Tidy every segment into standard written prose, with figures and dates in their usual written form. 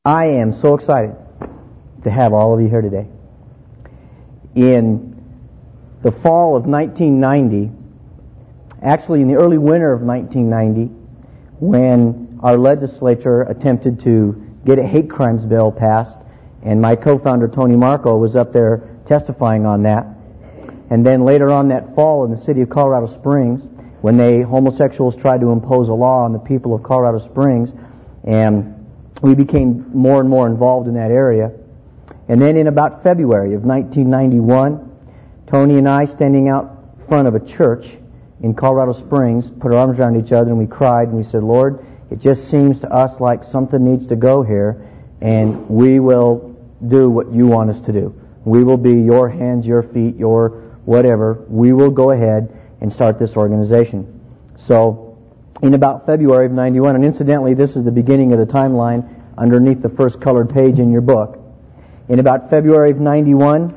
I am so excited to have all of you here today. In the fall of 1990, actually in the early winter of 1990, when our legislature attempted to get a hate crimes bill passed, and my co-founder Tony Marco was up there testifying on that. And then later on that fall in the city of Colorado Springs, when homosexuals tried to impose a law on the people of Colorado Springs, and we became more and more involved in that area. And then in about February of 1991, Tony and I, standing out front of a church in Colorado Springs, put our arms around each other and we cried and we said, Lord, it just seems to us like something needs to go here, and we will do what you want us to do. We will be your hands, your feet, your whatever. We will go ahead and start this organization. So, in about February of 91, and incidentally, this is the beginning of the timeline underneath the first colored page in your book. In about February of 91,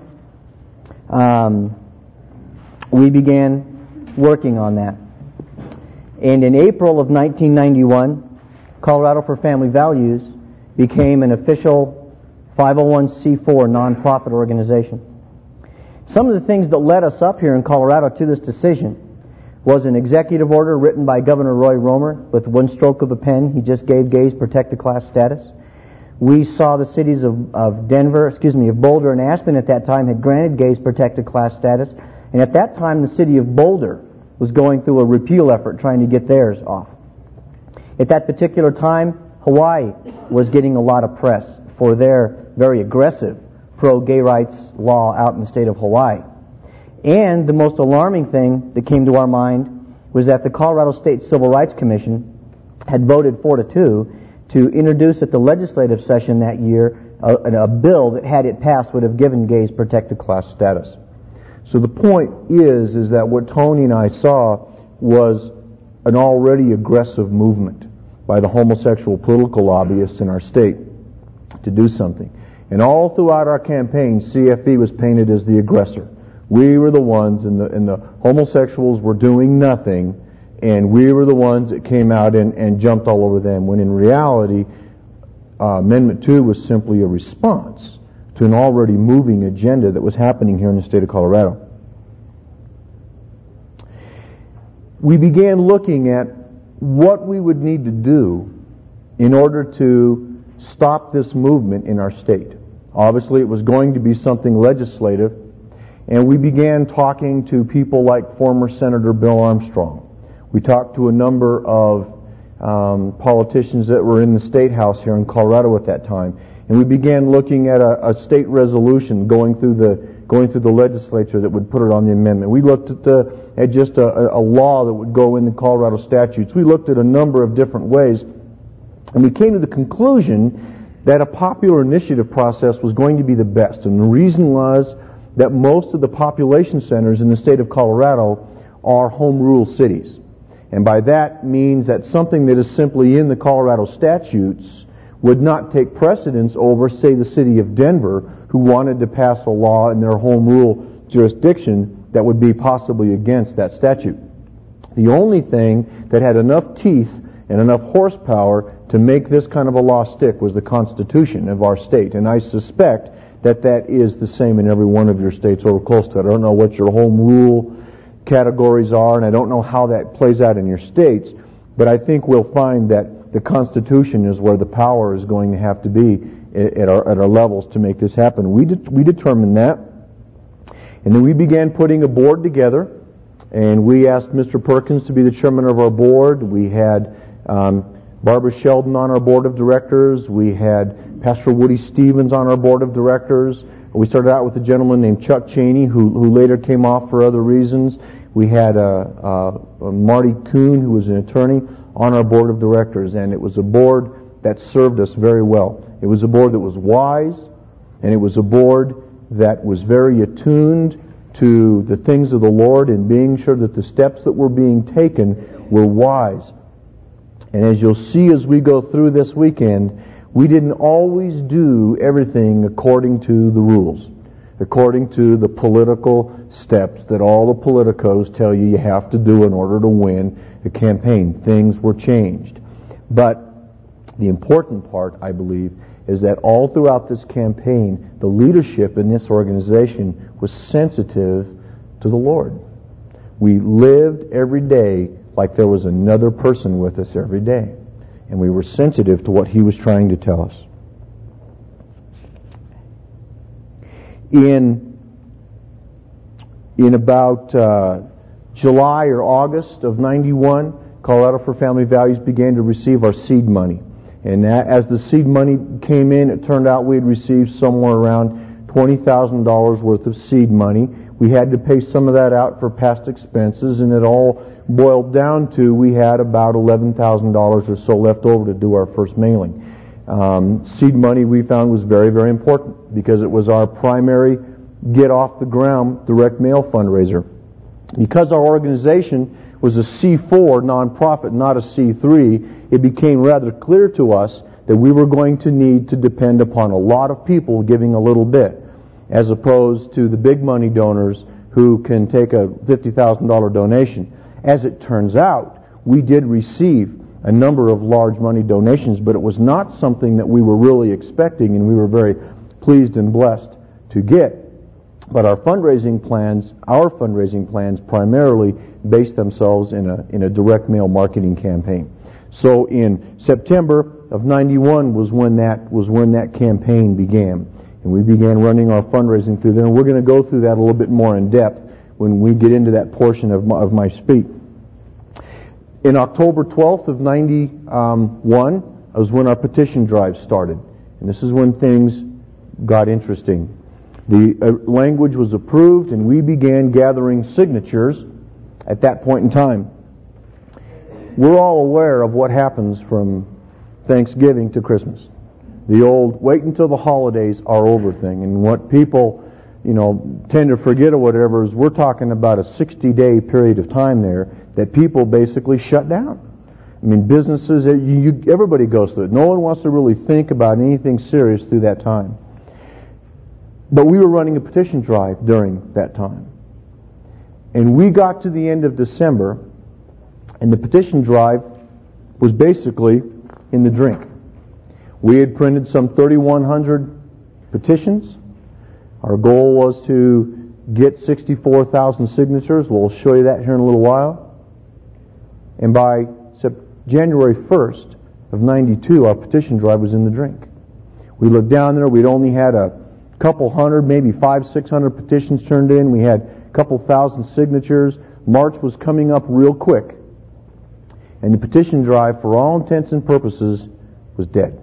we began working on that. And in April of 1991, Colorado for Family Values became an official 501c4 nonprofit organization. Some of the things that led us up here in Colorado to this decision was an executive order written by Governor Roy Romer. With one stroke of a pen, he just gave gays protected class status. We saw the cities of Boulder and Aspen at that time had granted gays protected class status. And at that time, the city of Boulder was going through a repeal effort trying to get theirs off. At that particular time, Hawaii was getting a lot of press for their very aggressive pro-gay rights law out in the state of Hawaii. And the most alarming thing that came to our mind was that the Colorado State Civil Rights Commission had voted 4-2 to introduce at the legislative session that year a bill that, had it passed, would have given gays protected class status. So the point is that what Tony and I saw was an already aggressive movement by the homosexual political lobbyists in our state to do something. And all throughout our campaign, CFV was painted as the aggressor. We were the ones, and the homosexuals were doing nothing, and we were the ones that came out and jumped all over them, when in reality, Amendment 2 was simply a response to an already moving agenda that was happening here in the state of Colorado. We began looking at what we would need to do in order to stop this movement in our state. Obviously, it was going to be something legislative, and we began talking to people like former Senator Bill Armstrong. We talked to a number of politicians that were in the State House here in Colorado at that time, and we began looking at a state resolution going through the legislature that would put it on the amendment. We looked at just a law that would go in the Colorado statutes. We looked at a number of different ways, and we came to the conclusion that a popular initiative process was going to be the best. And the reason was that most of the population centers in the state of Colorado are home rule cities. And by that means that something that is simply in the Colorado statutes would not take precedence over, say, the city of Denver, who wanted to pass a law in their home rule jurisdiction that would be possibly against that statute. The only thing that had enough teeth and enough horsepower to make this kind of a law stick was the Constitution of our state. And I suspect that is the same in every one of your states or close to it. I don't know what your home rule categories are, and I don't know how that plays out in your states, but I think we'll find that the Constitution is where the power is going to have to be at our levels to make this happen. We determined that, and then we began putting a board together, and we asked Mr. Perkins to be the chairman of our board. We had Barbara Sheldon on our board of directors. We had Pastor Woody Stevens on our board of directors. We started out with a gentleman named Chuck Cheney, who later came off for other reasons. We had Marty Kuhn, who was an attorney, on our board of directors, and it was a board that served us very well. It was a board that was wise, and it was a board that was very attuned to the things of the Lord and being sure that the steps that were being taken were wise. And as you'll see as we go through this weekend, we didn't always do everything according to the rules, according to the political steps that all the politicos tell you have to do in order to win a campaign. Things were changed. But The important part, I believe, is that all throughout this campaign, the leadership in this organization was sensitive to the Lord. We lived every day like there was another person with us every day. And we were sensitive to what He was trying to tell us. In about July or August of 91, Colorado for Family Values began to receive our seed money. And as the seed money came in, it turned out we had received somewhere around $20,000 worth of seed money. We had to pay some of that out for past expenses, and it all boiled down to we had about $11,000 or so left over to do our first mailing. Seed money we found was very, very important because it was our primary get off the ground direct mail fundraiser. Because our organization was a C4 nonprofit, not a C3, it became rather clear to us that we were going to need to depend upon a lot of people giving a little bit, as opposed to the big money donors who can take a $50,000 donation. As it turns out, we did receive a number of large money donations, but it was not something that we were really expecting, and we were very pleased and blessed to get. But our fundraising plans primarily based themselves in a direct mail marketing campaign. So in September of 91 was when that campaign began. And we began running our fundraising through there, and we're going to go through that a little bit more in depth when we get into that portion of my speech. In October 12th of 91 was when our petition drive started. And this is when things got interesting. The language was approved, and we began gathering signatures at that point in time. We're all aware of what happens from Thanksgiving to Christmas. The old wait until the holidays are over thing. And what people, tend to forget or whatever is we're talking about a 60-day period of time there that people basically shut down. I mean, businesses, everybody goes through it. No one wants to really think about anything serious through that time. But we were running a petition drive during that time. And we got to the end of December, and the petition drive was basically in the drink. We had printed some 3,100 petitions. Our goal was to get 64,000 signatures. We'll show you that here in a little while. And by January 1st of 92, our petition drive was in the drink. We looked down there. We'd only had a couple hundred, maybe 500-600 petitions turned in. We had a couple thousand signatures. March was coming up real quick. And the petition drive, for all intents and purposes, was dead.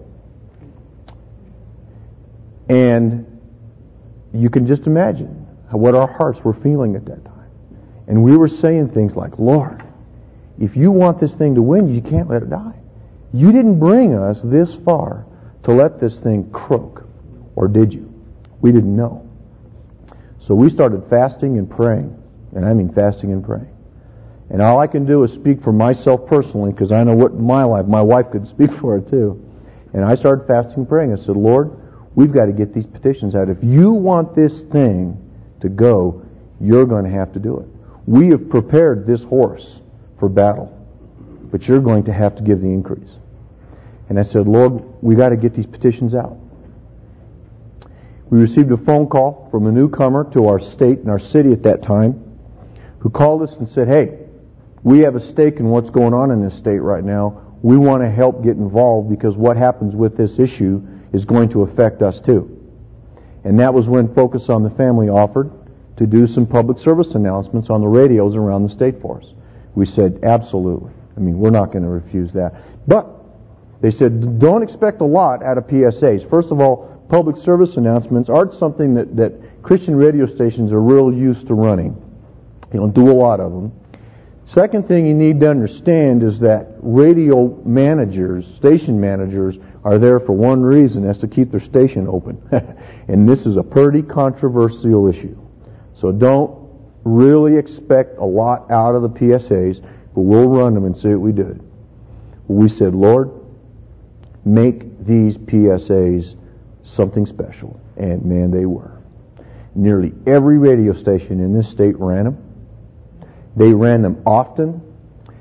And you can just imagine what our hearts were feeling at that time. And we were saying things like, Lord, if you want this thing to win, you can't let it die. You didn't bring us this far to let this thing croak. Or did you? We didn't know. So we started fasting and praying. And I mean fasting and praying. And all I can do is speak for myself personally, because I know what in my life, my wife could speak for it too. And I started fasting and praying. I said, Lord, we've got to get these petitions out. If you want this thing to go, you're going to have to do it. We have prepared this horse for battle, but you're going to have to give the increase. And I said, Lord, we got to get these petitions out. We received a phone call from a newcomer to our state and our city at that time, who called us and said, hey, we have a stake in what's going on in this state right now. We want to help get involved because what happens with this issue is going to affect us too. And that was when Focus on the Family offered to do some public service announcements on the radios around the state for us. We said, absolutely. I mean, we're not going to refuse that. But they said, don't expect a lot out of PSAs. First of all, public service announcements aren't something that Christian radio stations are real used to running. You don't do a lot of them. Second thing you need to understand is that radio managers, station managers, are there for one reason, that's to keep their station open. And this is a pretty controversial issue. So don't really expect a lot out of the PSAs, but we'll run them and see what we did. We said, Lord, make these PSAs something special. And man, they were. Nearly every radio station in this state ran them. They ran them often.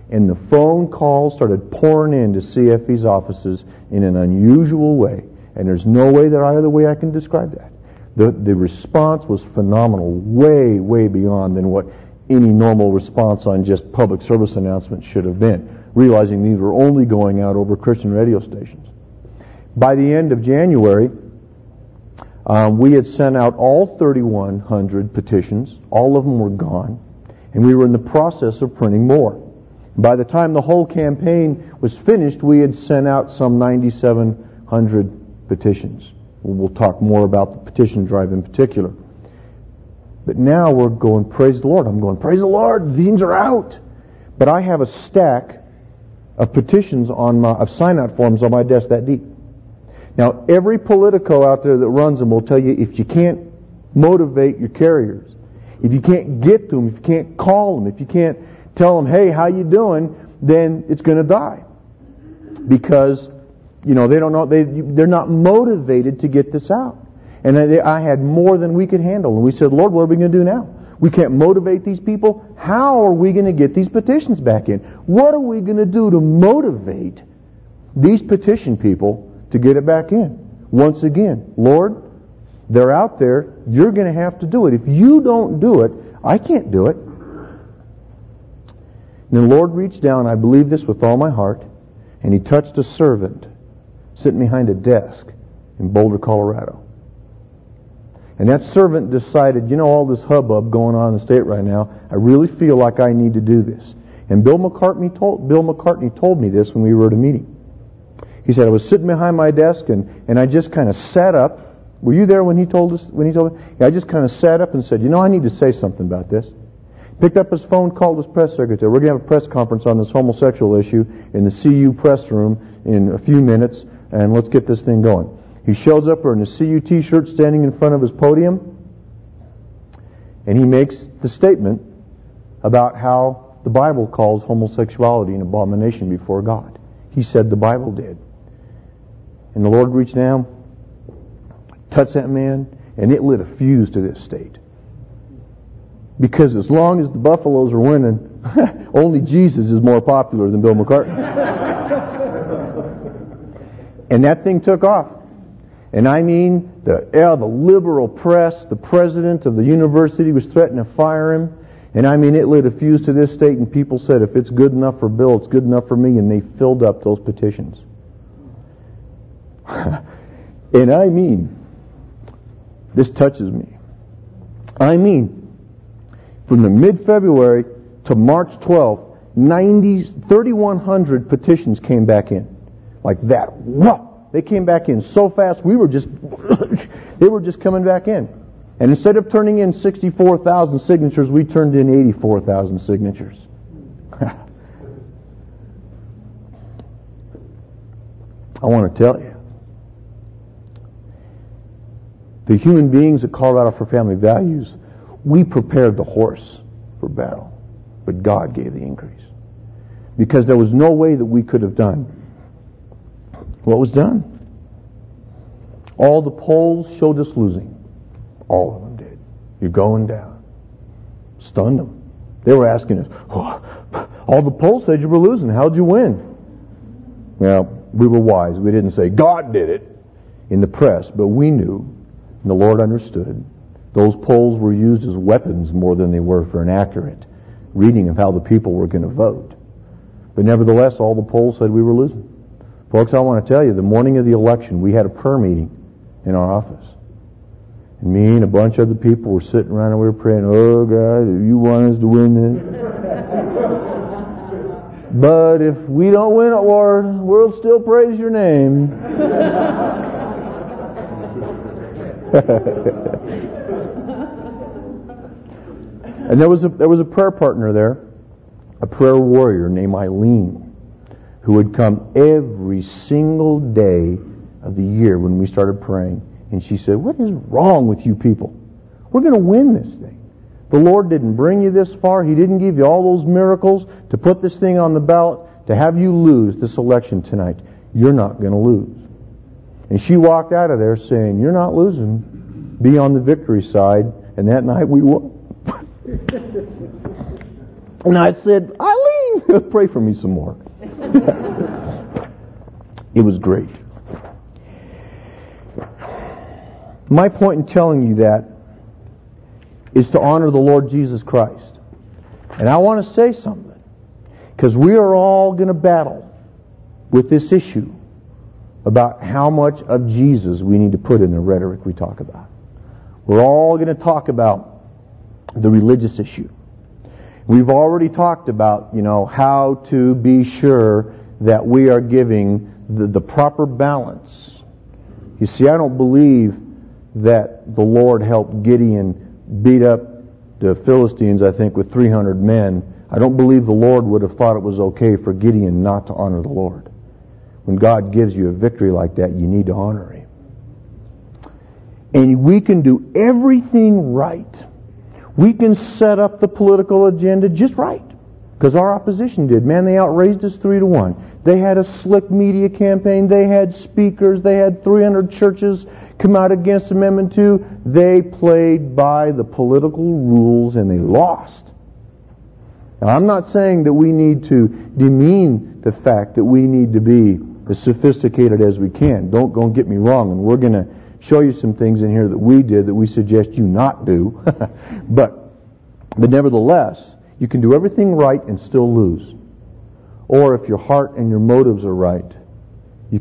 And the phone calls started pouring into CFE's offices in an unusual way. And there's no other way I can describe that. The response was phenomenal, way, way beyond than what any normal response on just public service announcements should have been, realizing these were only going out over Christian radio stations. By the end of January, we had sent out all 3,100 petitions. All of them were gone. And we were in the process of printing more. By the time the whole campaign was finished, we had sent out some 9,700 petitions. We'll talk more about the petition drive in particular. But now we're going, praise the Lord. I'm going, praise the Lord, these are out. But I have a stack of petitions of sign-out forms on my desk that deep. Now, every politico out there that runs them will tell you if you can't motivate your carriers, if you can't get to them, if you can't call them, if you can't tell them, hey, how you doing, then it's going to die. Because, they don't know, they're not motivated to get this out. And I had more than we could handle. And we said, Lord, what are we going to do now? We can't motivate these people. How are we going to get these petitions back in? What are we going to do to motivate these petition people to get it back in? Once again, Lord, they're out there. You're going to have to do it. If you don't do it, I can't do it. And the Lord reached down, I believe this with all my heart, and He touched a servant sitting behind a desk in Boulder, Colorado. And that servant decided, all this hubbub going on in the state right now, I really feel like I need to do this. And Bill McCartney told me this when we were at a meeting. He said, I was sitting behind my desk and I just kind of sat up. Were you there when he told me? Yeah, I just kind of sat up and said, I need to say something about this. Picked up his phone, called his press secretary. We're going to have a press conference on this homosexual issue in the CU press room in a few minutes, and let's get this thing going. He shows up in a CU t-shirt standing in front of his podium, and he makes the statement about how the Bible calls homosexuality an abomination before God. He said the Bible did. And the Lord reached down, touched that man, and it lit a fuse to this state. Because as long as the Buffaloes are winning, only Jesus is more popular than Bill McCartney. And that thing took off. And I mean, the liberal press, the president of the university was threatening to fire him. And I mean, it lit a fuse to this state, and people said, if it's good enough for Bill, it's good enough for me, and they filled up those petitions. And I mean, this touches me. I mean, from the mid-February to March 12th, 3,100 petitions came back in. Like that. Whoa! They came back in so fast, they were just coming back in. And instead of turning in 64,000 signatures, we turned in 84,000 signatures. I want to tell you, the human beings at Colorado for Family Values, we prepared the horse for battle, but God gave the increase. Because there was no way that we could have done what was done. All the polls showed us losing. All of them did. You're going down. Stunned them. They were asking us, all the polls said you were losing. How'd you win? Well, we were wise. We didn't say, God did it in the press, but we knew, and the Lord understood, those polls were used as weapons more than they were for an accurate reading of how the people were going to vote. But nevertheless, all the polls said we were losing. Folks, I want to tell you, the morning of the election, we had a prayer meeting in our office. And me and a bunch of other people were sitting around and we were praying, oh God, if you want us to win this. But if we don't win it, Lord, we'll still praise your name. And there was a prayer partner there, a prayer warrior named Eileen, who would come every single day of the year when we started praying. And she said, what is wrong with you people? We're going to win this thing. The Lord didn't bring you this far. He didn't give you all those miracles to put this thing on the ballot, to have you lose this election tonight. You're not going to lose. And she walked out of there saying, you're not losing. Be on the victory side. And that night we won. And I said, Eileen, Pray for me some more. It was great. My point in telling you that is to honor the Lord Jesus Christ. And I want to say something, because we are all going to battle with this issue about how much of Jesus we need to put in the rhetoric we talk about. We're all going to talk about the religious issue. We've already talked about, how to be sure that we are giving the proper balance. You see, I don't believe that the Lord helped Gideon beat up the Philistines, I think, with 300 men. I don't believe the Lord would have thought it was okay for Gideon not to honor the Lord. When God gives you a victory like that, you need to honor Him. And we can do everything right. We can set up the political agenda just right. Because our opposition did. Man, they outraised us 3-1. They had a slick media campaign. They had speakers. They had 300 churches come out against Amendment 2. They played by the political rules and they lost. Now, I'm not saying that we need to demean the fact that we need to be as sophisticated as we can. Don't get me wrong. And we're going to show you some things in here that we did that we suggest you not do. But nevertheless, you can do everything right and still lose. Or if your heart and your motives are right, you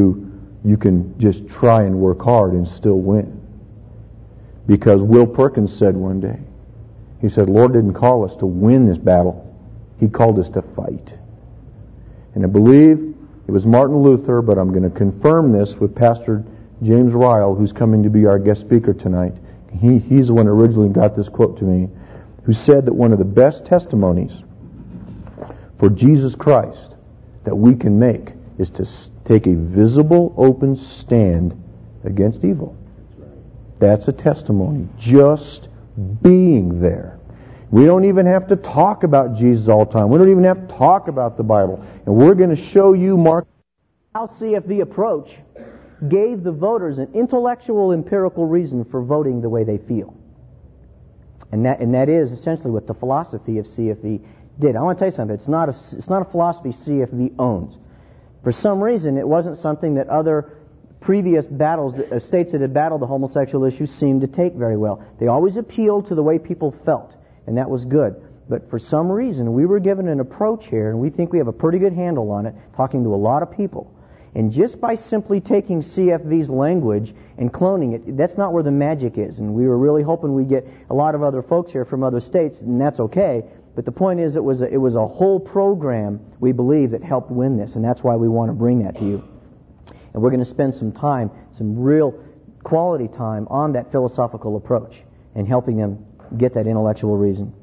can just try and work hard and still win. Because Will Perkins said one day, he said, Lord didn't call us to win this battle. He called us to fight. And I believe it was Martin Luther, but I'm going to confirm this with Pastor James Ryle, who's coming to be our guest speaker tonight. He's the one who originally got this quote to me, who said that one of the best testimonies for Jesus Christ that we can make is to take a visible, open stand against evil. That's a testimony. Just being there. We don't even have to talk about Jesus all the time. We don't even have to talk about the Bible. And we're going to show you Mark. How CFV approach gave the voters an intellectual, empirical reason for voting the way they feel. And that is essentially what the philosophy of CFV did. I want to tell you something. It's not a philosophy CFV owns. For some reason, it wasn't something that other previous battles, states that had battled the homosexual issue, seemed to take very well. They always appealed to the way people felt, and that was good. But for some reason, we were given an approach here, and we think we have a pretty good handle on it, talking to a lot of people. And just by simply taking CFV's language and cloning it, that's not where the magic is. And we were really hoping we'd get a lot of other folks here from other states, and that's okay. But the point is, it was a whole program, we believe, that helped win this, and that's why we want to bring that to you. And we're going to spend some time, some real quality time, on that philosophical approach and helping them get that intellectual reason.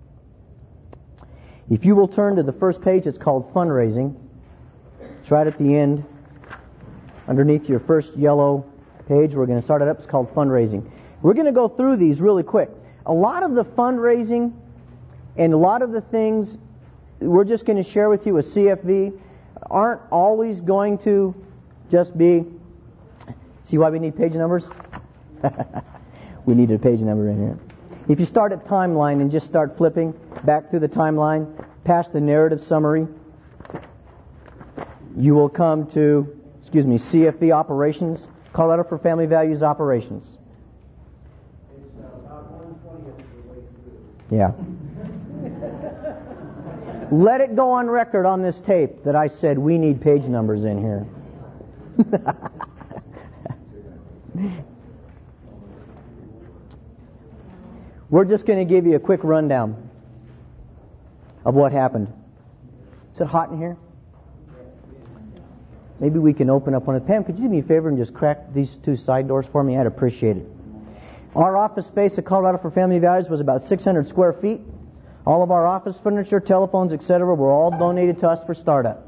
If you will turn to the first page, it's called Fundraising. It's right at the end, underneath your first yellow page. We're going to start it up. It's called Fundraising. We're going to go through these really quick. A lot of the fundraising and a lot of the things we're just going to share with you with CFV aren't always going to just be... See why we need page numbers? We need a page number in here. If you start at timeline and just start flipping back through the timeline, past the narrative summary, you will come to, CFV operations, Colorado for Family Values operations. It's about 1/20 of the way through. Yeah. Let it go on record on this tape that I said we need page numbers in here. We're just going to give you a quick rundown of what happened. Is it hot in here? Maybe we can open up one of the... Pam, could you do me a favor and just crack these two side doors for me? I'd appreciate it. Our office space at Colorado for Family Values was about 600 square feet. All of our office furniture, telephones, etc. were all donated to us for startup.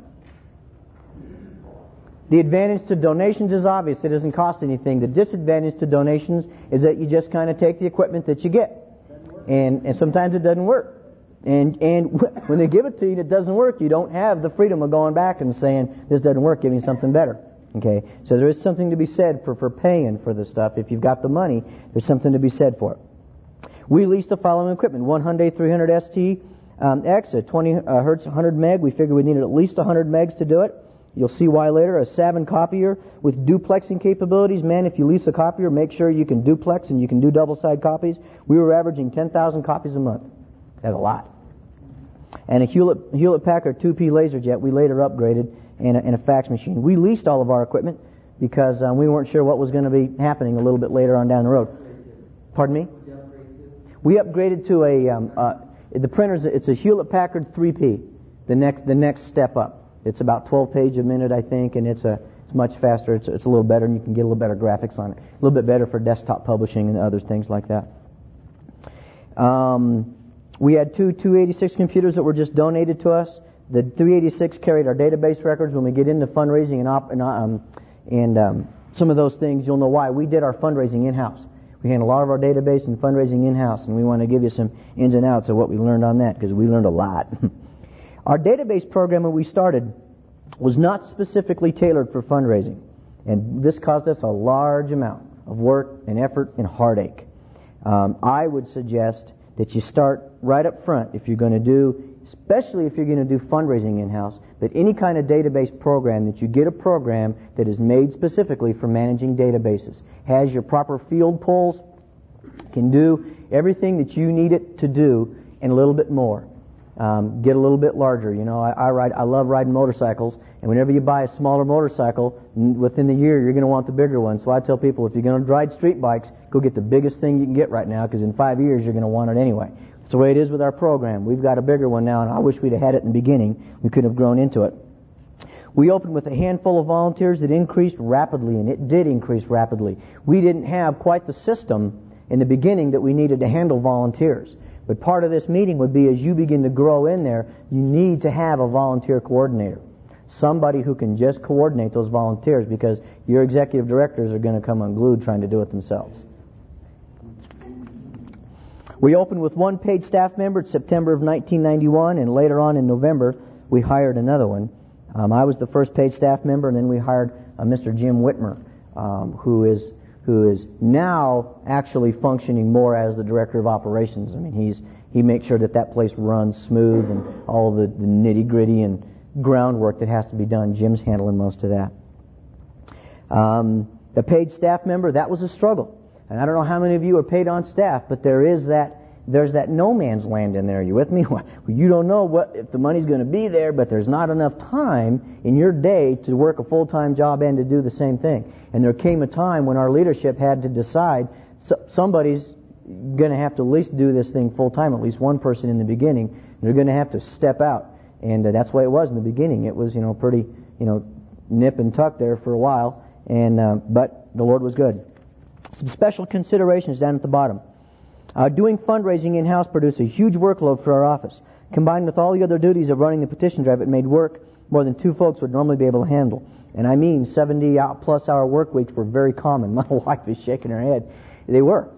The advantage to donations is obvious. It doesn't cost anything. The disadvantage to donations is that you just kind of take the equipment that you get. And sometimes it doesn't work. And when they give it to you and it doesn't work, you don't have the freedom of going back and saying, this doesn't work, give me something better. Okay? So there is something to be said for paying for this stuff. If you've got the money, there's something to be said for it. We leased the following equipment: one Hyundai 300 ST, X, a 20 hertz, 100 meg. We figured we needed at least 100 megs to do it. You'll see why later. A Savin copier with duplexing capabilities. Man, if you lease a copier, make sure you can duplex and you can do double-side copies. We were averaging 10,000 copies a month. That's a lot. And a Hewlett-Packard 2P LaserJet we later upgraded, and a fax machine. We leased all of our equipment because we weren't sure what was going to be happening a little bit later on down the road. Pardon me? We upgraded to the printers. It's a Hewlett-Packard 3P, the next step up. It's about 12 page a minute, I think, and it's much faster. It's a little better, and you can get a little better graphics on it. A little bit better for desktop publishing and other things like that. We had two 286 computers that were just donated to us. The 386 carried our database records. When we get into fundraising and some of those things, you'll know why. We did our fundraising in-house. We handle a lot of our database and fundraising in-house, and we want to give you some ins and outs of what we learned on that, because we learned a lot. Our database program when we started was not specifically tailored for fundraising, and this caused us a large amount of work and effort and heartache. I would suggest that you start right up front if you're going to do, especially if you're going to do fundraising in-house, but any kind of database program, that you get a program that is made specifically for managing databases, has your proper field polls, can do everything that you need it to do and a little bit more. Get a little bit larger. You know, I love riding motorcycles, and whenever you buy a smaller motorcycle, within the year you're going to want the bigger one. So I tell people, if you're going to ride street bikes, go get the biggest thing you can get right now, because in 5 years you're going to want it anyway. That's the way it is with our program. We've got a bigger one now, and I wish we'd have had it in the beginning. We could have grown into it. We opened with a handful of volunteers that increased rapidly, and it did increase rapidly. We didn't have quite the system in the beginning that we needed to handle volunteers. But part of this meeting would be, as you begin to grow in there, you need to have a volunteer coordinator. Somebody who can just coordinate those volunteers, because your executive directors are going to come unglued trying to do it themselves. We opened with one paid staff member in September of 1991, and later on in November we hired another one. I was the first paid staff member, and then we hired Mr. Jim Whitmer, who is now actually functioning more as the director of operations. I mean, he makes sure that place runs smooth, and all the nitty-gritty and groundwork that has to be done, Jim's handling most of that. The paid staff member, that was a struggle. And I don't know how many of you are paid on staff, but there's that no man's land in there. Are you with me? You don't know if the money's going to be there, but there's not enough time in your day to work a full-time job and to do the same thing. And there came a time when our leadership had to decide somebody's going to have to at least do this thing full-time, at least one person in the beginning. They're going to have to step out. And that's the way it was in the beginning. It was, pretty, nip and tuck there for a while. But the Lord was good. Some special considerations down at the bottom. Doing fundraising in-house produced a huge workload for our office. Combined with all the other duties of running the petition drive, it made work more than two folks would normally be able to handle. And I mean 70-plus hour work weeks were very common. My wife is shaking her head. They were.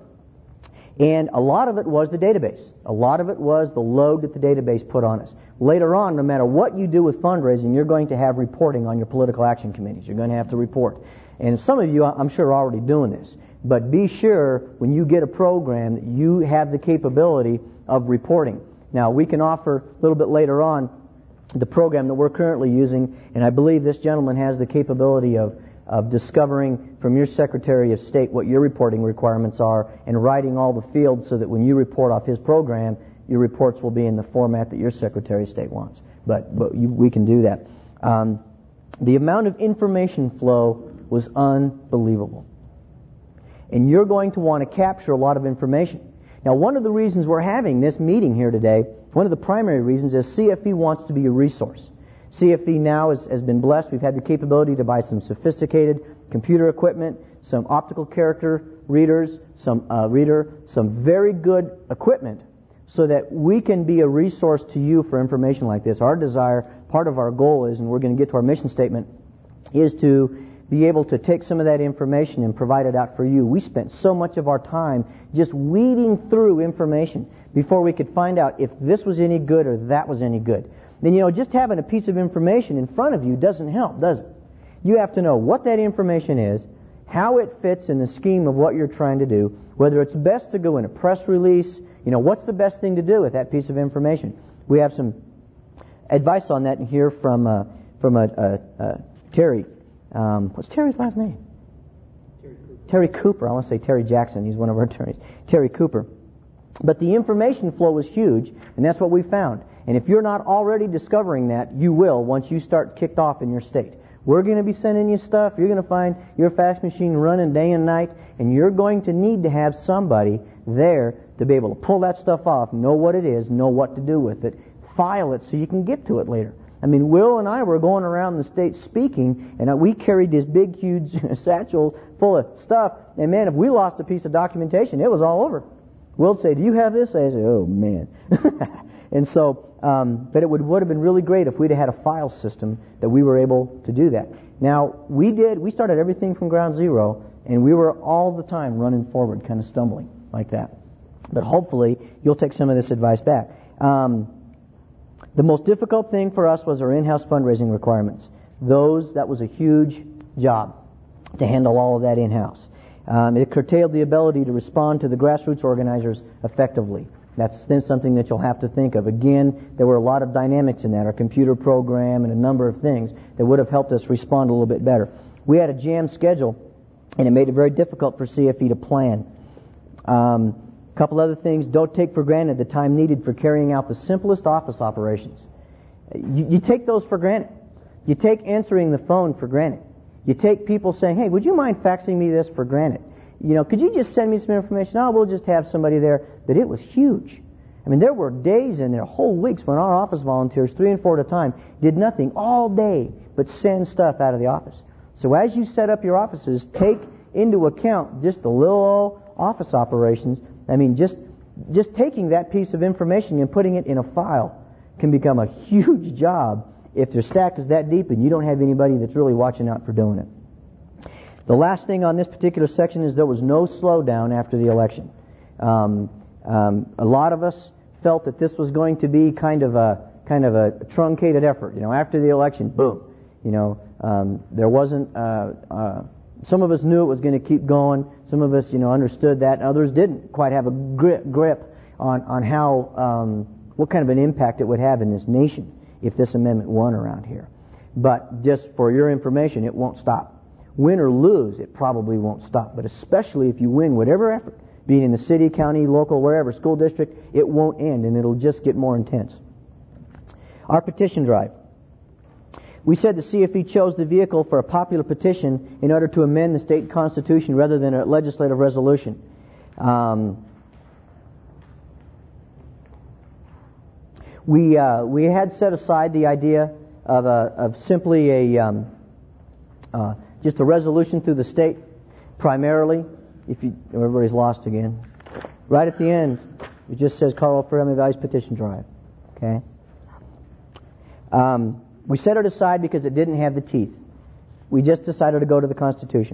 And a lot of it was the database. A lot of it was the load that the database put on us. Later on, no matter what you do with fundraising, you're going to have reporting on your political action committees. You're going to have to report. And some of you, I'm sure, are already doing this. But be sure, when you get a program, that you have the capability of reporting. Now, we can offer a little bit later on the program that we're currently using, and I believe this gentleman has the capability of discovering from your Secretary of State what your reporting requirements are and writing all the fields so that when you report off his program, your reports will be in the format that your Secretary of State wants. But we can do that. The amount of information flow was unbelievable. And you're going to want to capture a lot of information. Now, one of the reasons we're having this meeting here today, one of the primary reasons, is CFE wants to be a resource. CFE now has been blessed. We've had the capability to buy some sophisticated computer equipment, some optical character readers, some very good equipment, so that we can be a resource to you for information like this. Our desire, part of our goal is, and we're going to get to our mission statement, is to be able to take some of that information and provide it out for you. We spent so much of our time just weeding through information before we could find out if this was any good or that was any good. Then, just having a piece of information in front of you doesn't help, does it? You have to know what that information is, how it fits in the scheme of what you're trying to do, whether it's best to go in a press release, what's the best thing to do with that piece of information. We have some advice on that here from Terry. What's Terry's last name? Terry Cooper. I want to say Terry Jackson. He's one of our attorneys. Terry Cooper. But the information flow is huge, and that's what we found. And if you're not already discovering that, you will once you start kicked off in your state. We're going to be sending you stuff. You're going to find your fax machine running day and night, and you're going to need to have somebody there to be able to pull that stuff off, know what it is, know what to do with it, file it so you can get to it later. I mean, Will and I were going around the state speaking, and we carried this big, huge satchel full of stuff, and man, if we lost a piece of documentation, it was all over. Will'd say, "Do you have this?" I say, "Oh, man." And so, but it would have been really great if we'd have had a file system that we were able to do that. Now, we started everything from ground zero, and we were all the time running forward, kind of stumbling like that. But hopefully, you'll take some of this advice back. The most difficult thing for us was our in-house fundraising requirements. That was a huge job to handle all of that in-house. It curtailed the ability to respond to the grassroots organizers effectively. That's then something that you'll have to think of. Again, there were a lot of dynamics in that, our computer program and a number of things that would have helped us respond a little bit better. We had a jammed schedule, and it made it very difficult for CFE to plan. A couple other things. Don't take for granted the time needed for carrying out the simplest office operations. You take those for granted. You take answering the phone for granted. You take people saying, "Hey, would you mind faxing me this?" for granted. Could you just send me some information? "Oh, we'll just have somebody there." But it was huge. I mean, there were days and there whole weeks when our office volunteers, 3 and 4 at a time, did nothing all day but send stuff out of the office. So as you set up your offices, take into account just the little office operations. I mean, just taking that piece of information and putting it in a file can become a huge job if your stack is that deep and you don't have anybody that's really watching out for doing it. The last thing on this particular section is there was no slowdown after the election. A lot of us felt that this was going to be kind of a truncated effort. After the election, boom. There wasn't. Some of us knew it was going to keep going. Some of us, understood that. And others didn't quite have a grip on how what kind of an impact it would have in this nation if this amendment won around here. But just for your information, it won't stop. Win or lose, it probably won't stop. But especially if you win whatever effort, be it in the city, county, local, wherever, school district, it won't end, and it'll just get more intense. Our petition drive. We said the CFE chose the vehicle for a popular petition in order to amend the state constitution rather than a legislative resolution. We had set aside the idea of simply just a resolution through the state, primarily. Everybody's lost again. Right at the end, it just says Carl for Family Values Petition Drive. Okay. We set it aside because it didn't have the teeth. We just decided to go to the Constitution.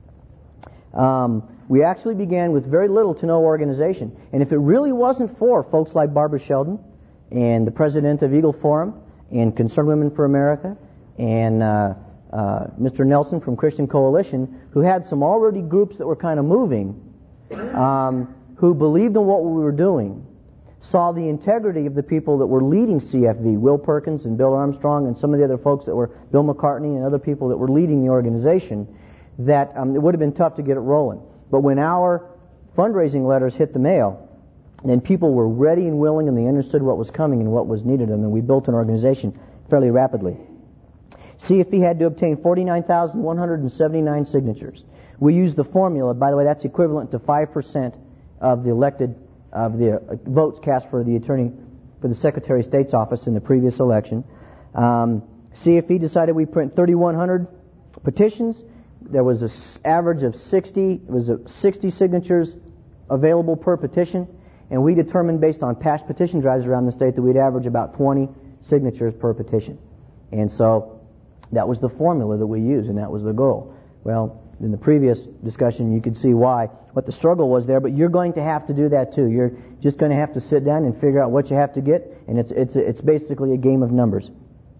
We actually began with very little to no organization. And if it really wasn't for folks like Barbara Sheldon and the president of Eagle Forum and Concerned Women for America and Mr. Nelson from Christian Coalition, who had some already groups that were kind of moving, who believed in what we were doing, saw the integrity of the people that were leading CFV, Will Perkins and Bill Armstrong and some of the other folks that were, Bill McCartney and other people that were leading the organization, that it would have been tough to get it rolling. But when our fundraising letters hit the mail, then people were ready and willing and they understood what was coming and what was needed of them, and we built an organization fairly rapidly. CFE had to obtain 49,179 signatures. We used the formula, by the way, that's equivalent to 5% of the elected of the votes cast for the Secretary of State's office in the previous election. CFE decided we print 3,100 petitions. There was an average of 60. It was 60 signatures available per petition, and we determined based on past petition drives around the state that we'd average about 20 signatures per petition. And so that was the formula that we used, and that was the goal. Well, in the previous discussion, you could see what the struggle was there, but you're going to have to do that too. You're just going to have to sit down and figure out what you have to get, and it's basically a game of numbers.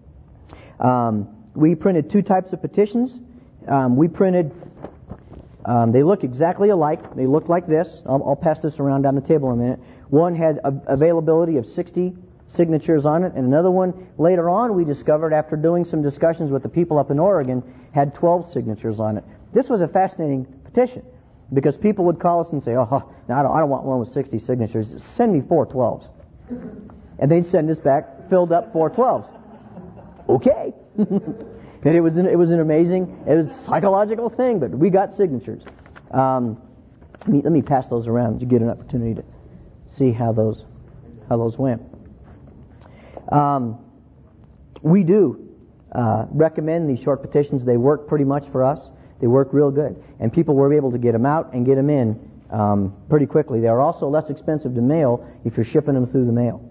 We printed 2 types of petitions. We printed, they look exactly alike. They look like this. I'll pass this around down the table in a minute. One had availability of 60 signatures on it, and another one later on we discovered after doing some discussions with the people up in Oregon had 12 signatures on it. This was a fascinating petition because people would call us and say, oh, no, I don't want one with 60 signatures. Send me 4 12s. And they'd send us back filled up 4 12s. Okay. And it was an amazing, it was a psychological thing, but we got signatures. Let me pass those around to get an opportunity to see how those went. We do recommend these short petitions. They work pretty much for us. They work real good, and people were able to get them out and get them in pretty quickly. They are also less expensive to mail if you're shipping them through the mail.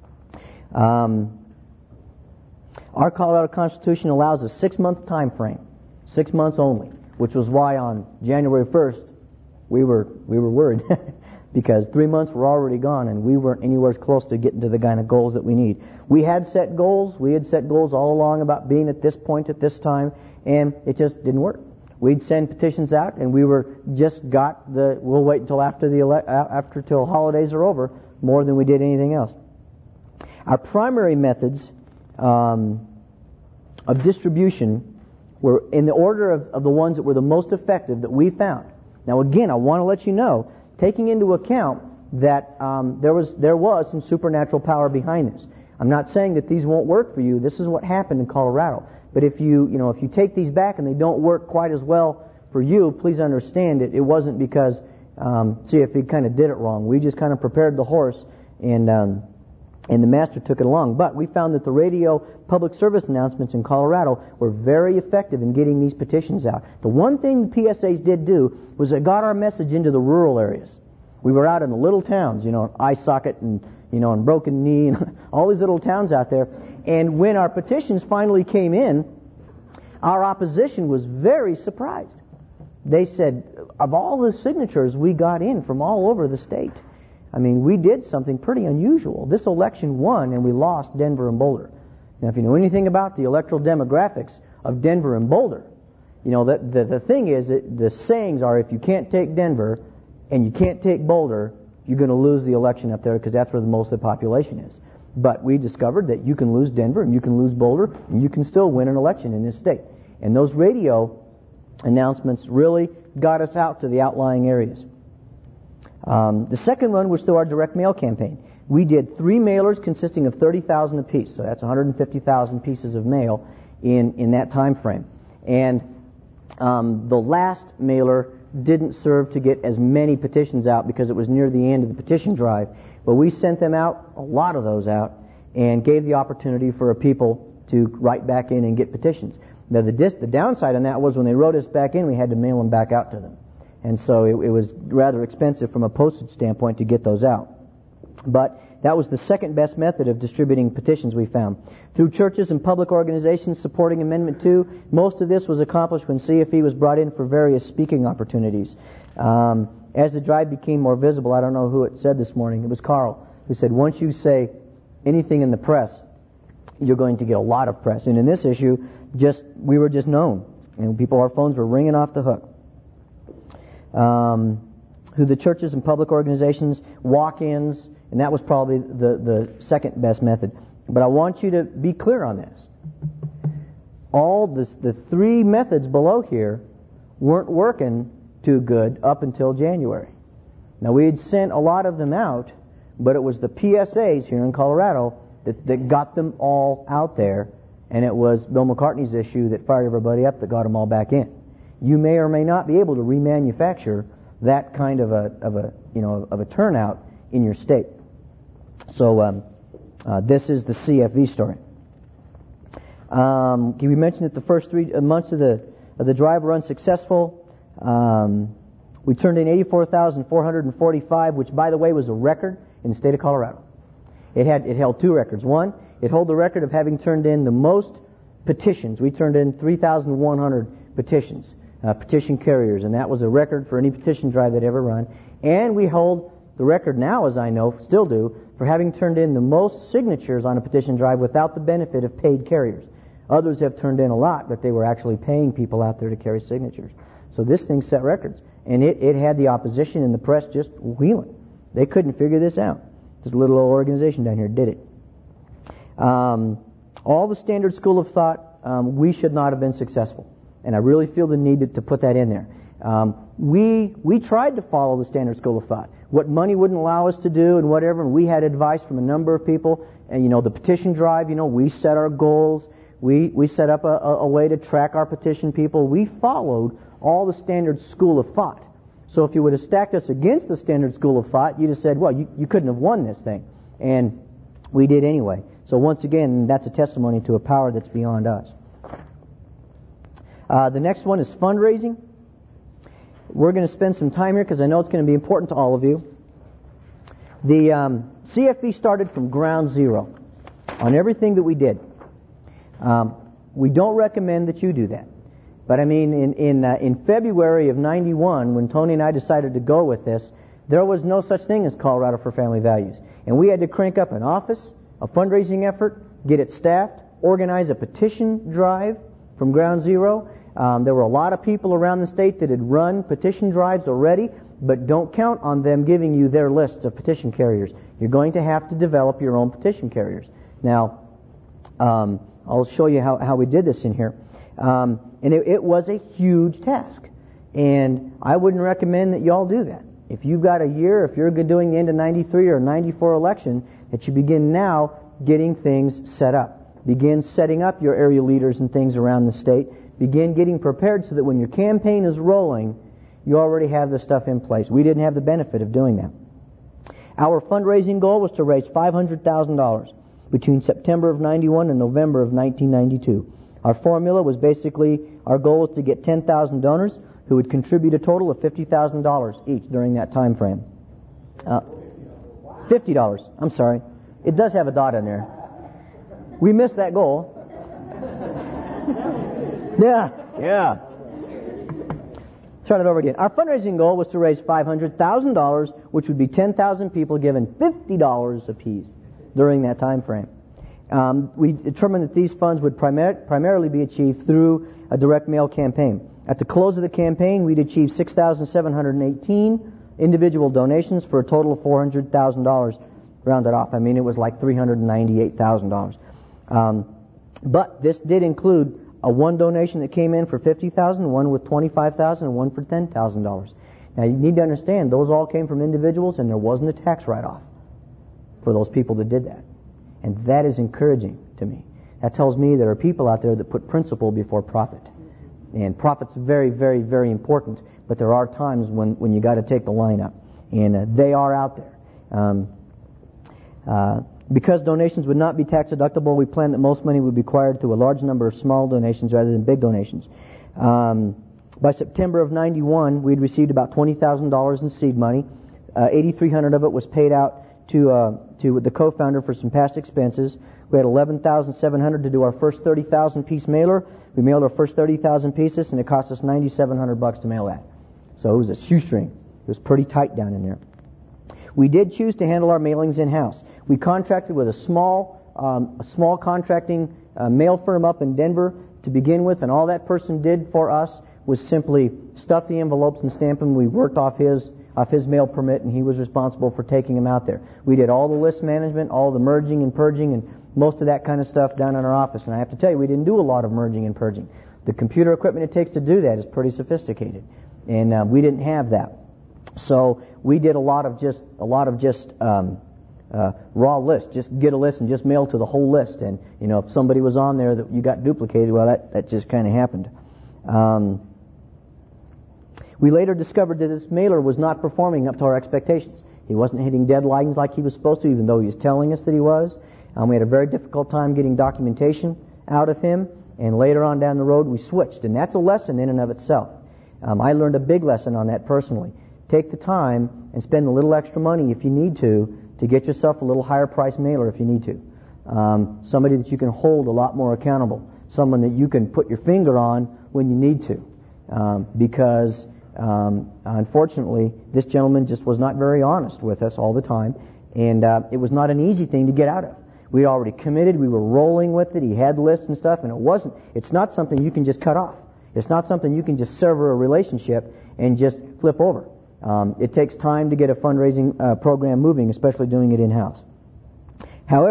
Our Colorado Constitution allows a 6-month time frame, 6 months only, which was why on January 1st we were worried because 3 months were already gone and we weren't anywhere close to getting to the kind of goals that we need. We had set goals. We had set goals all along about being at this point at this time, and it just didn't work. We'd send petitions out, and we were just got the. We'll wait until after till holidays are over more than we did anything else. Our primary methods of distribution were in the order of the ones that were the most effective that we found. Now, again, I want to let you know, taking into account that there was some supernatural power behind this. I'm not saying that these won't work for you. This is what happened in Colorado. But if you take these back and they don't work quite as well for you, please understand it wasn't because CFE kind of did it wrong. We just kind of prepared the horse, and the master took it along. But we found that the radio public service announcements in Colorado were very effective in getting these petitions out. The one thing the PSAs did do was it got our message into the rural areas. We were out in the little towns, Eye Socket and Broken Knee and all these little towns out there. And when our petitions finally came in, our opposition was very surprised. They said, of all the signatures we got in from all over the state, we did something pretty unusual. This election won and we lost Denver and Boulder. Now, if you know anything about the electoral demographics of Denver and Boulder, that the thing is that the sayings are, if you can't take Denver and you can't take Boulder, you're going to lose the election up there because that's where the most of the population is. But we discovered that you can lose Denver and you can lose Boulder and you can still win an election in this state. And those radio announcements really got us out to the outlying areas. The second one was through our direct mail campaign. We did 3 mailers consisting of 30,000 apiece, so that's 150,000 pieces of mail in that time frame. And the last mailer didn't serve to get as many petitions out because it was near the end of the petition drive. But we sent them out, a lot of those out, and gave the opportunity for people to write back in and get petitions. Now, the downside on that was when they wrote us back in, we had to mail them back out to them. And so it was rather expensive from a postage standpoint to get those out. But that was the second best method of distributing petitions we found. Through churches and public organizations supporting Amendment 2, most of this was accomplished when CFE was brought in for various speaking opportunities. As the drive became more visible, I don't know who it said this morning, it was Carl, who said, once you say anything in the press, you're going to get a lot of press. And in this issue, we were just known. And our phones were ringing off the hook. Through the churches and public organizations, walk-ins, and that was probably the second best method. But I want you to be clear on this. All the 3 methods below here weren't working too good up until January. Now, we had sent a lot of them out, but it was the PSAs here in Colorado that got them all out there, and it was Bill McCartney's issue that fired everybody up that got them all back in. You may or may not be able to remanufacture that kind of a turnout in your state. So this is the CFV story. We mentioned that the first 3 months of the drive were unsuccessful. We turned in 84,445, which, by the way, was a record in the state of Colorado. It held 2 records. One, it held the record of having turned in the most petitions. We turned in 3,100 petitions. Petition carriers, and that was a record for any petition drive that ever run. And we hold the record now, as I know, still do, for having turned in the most signatures on a petition drive without the benefit of paid carriers. Others have turned in a lot, but they were actually paying people out there to carry signatures. So this thing set records, and it had the opposition in the press just wheeling. They couldn't figure this out. This little old organization down here did it. All the standard school of thought, we should not have been successful. And I really feel the need to put that in there. We tried to follow the standard school of thought. What money wouldn't allow us to do and whatever, and we had advice from a number of people. And, the petition drive, we set our goals. We set up a way to track our petition people. We followed all the standard school of thought. So if you would have stacked us against the standard school of thought, you'd have said, well, you couldn't have won this thing. And we did anyway. So once again, that's a testimony to a power that's beyond us. The next one is fundraising. We're going to spend some time here because I know it's going to be important to all of you. The CFB started from ground zero on everything that we did. We don't recommend that you do that. But I mean, in February of '91, when Tony and I decided to go with this, there was no such thing as Colorado for Family Values. And we had to crank up an office, a fundraising effort, get it staffed, organize a petition drive from ground zero. There were a lot of people around the state that had run petition drives already, but don't count on them giving you their lists of petition carriers. You're going to have to develop your own petition carriers. Now, I'll show you how we did this in here. And it was a huge task. And I wouldn't recommend that y'all do that. If you've got a year, if you're doing the end of 93 or 94 election, that you begin now getting things set up. Begin setting up your area leaders and things around the state. Begin getting prepared so that when your campaign is rolling, you already have the stuff in place. We didn't have the benefit of doing that. Our fundraising goal was to raise $500,000 between September of 91 and November of 1992. Our formula was basically, our goal was to get 10,000 donors who would contribute a total of $50,000 each during that time frame. $50, I'm sorry. It does have a dot in there. We missed that goal. Yeah. Start it over again. Our fundraising goal was to raise $500,000, which would be 10,000 people given $50 apiece during that time frame. We determined that these funds would primarily be achieved through a direct mail campaign. At the close of the campaign, we'd achieved 6,718 individual donations for a total of $400,000 rounded off. I mean, it was like $398,000. But this did include one donation that came in for $50,000, one with $25,000, and one for $10,000. Now, you need to understand, those all came from individuals, and there wasn't a tax write-off for those people that did that. And that is encouraging to me. That tells me there are people out there that put principle before profit. And profit's very, very, very important, but there are times when you got to take the line up. And they are out there. Because donations would not be tax deductible, we planned that most money would be acquired through a large number of small donations rather than big donations. By September of 91, we'd received about $20,000 in seed money. $8,300 of it was paid out to the co-founder for some past expenses. We had $11,700 to do our first 30,000 piece mailer. We mailed our first 30,000 pieces, and it cost us $9,700 to mail that. So it was a shoestring. It was pretty tight down in there. We did choose to handle our mailings in-house. We contracted with a small contracting mail firm up in Denver to begin with, and all that person did for us was simply stuff the envelopes and stamp them. We worked off his mail permit, and he was responsible for taking them out there. We did all the list management, all the merging and purging, and most of that kind of stuff down in our office. And I have to tell you, we didn't do a lot of merging and purging. The computer equipment it takes to do that is pretty sophisticated, and we didn't have that. So we did a lot of just raw lists. Just get a list and just mail to the whole list. And if somebody was on there that you got duplicated, well, that just kind of happened. We later discovered that this mailer was not performing up to our expectations. He wasn't hitting deadlines like he was supposed to, even though he was telling us that he was. We had a very difficult time getting documentation out of him, and later on down the road we switched, and that's a lesson in and of itself. I learned a big lesson on that personally. Take the time and spend a little extra money if you need to get yourself a little higher price mailer if you need to. Somebody that you can hold a lot more accountable. Someone that you can put your finger on when you need to. Because unfortunately, this gentleman just was not very honest with us all the time, and it was not an easy thing to get out of. We already committed, we were rolling with it, he had lists and stuff, and it's not something you can just cut off. It's not something you can just sever a relationship and just flip over. It takes time to get a fundraising program moving, especially doing it in-house. However,